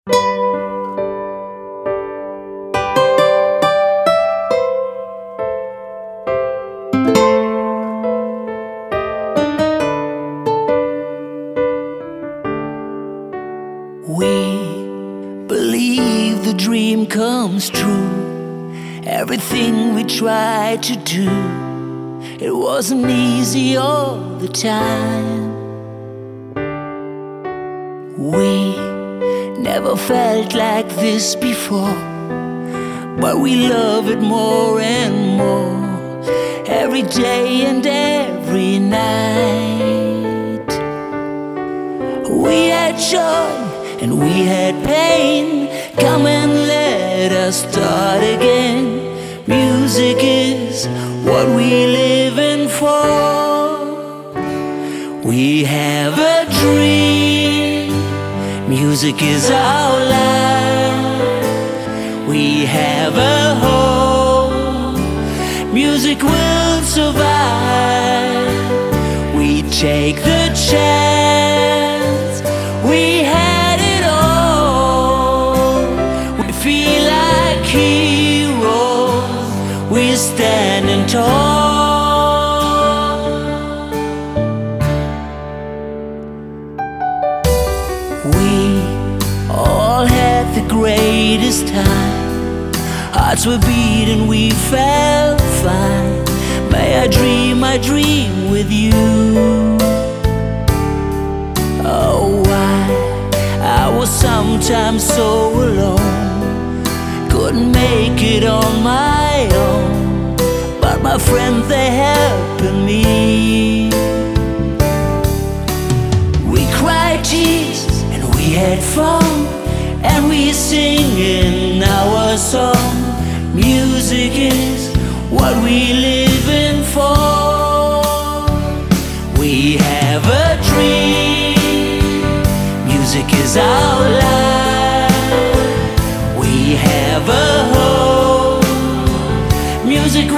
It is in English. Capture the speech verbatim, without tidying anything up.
We believe the dream comes true. Everything we tried to do, it wasn't easy all the time. We never felt like this before, but we love it more and more, every day and every night. We had joy and we had pain. Come and let us start again. Music is what we living for. We have a dream. Music is our life. We have a hope. Music will survive. We take the chance. We had it all. We feel like heroes. We're standing tall. We all had the greatest time. Hearts were beating, we felt fine. May I dream, I dream with you. Oh, why I was sometimes so alone, couldn't make it on my own, but my friends, they helping me. We cried tears and we had fun, and we singing our song. Music is what we living for. We have a dream. Music is our life. We have a hope. Music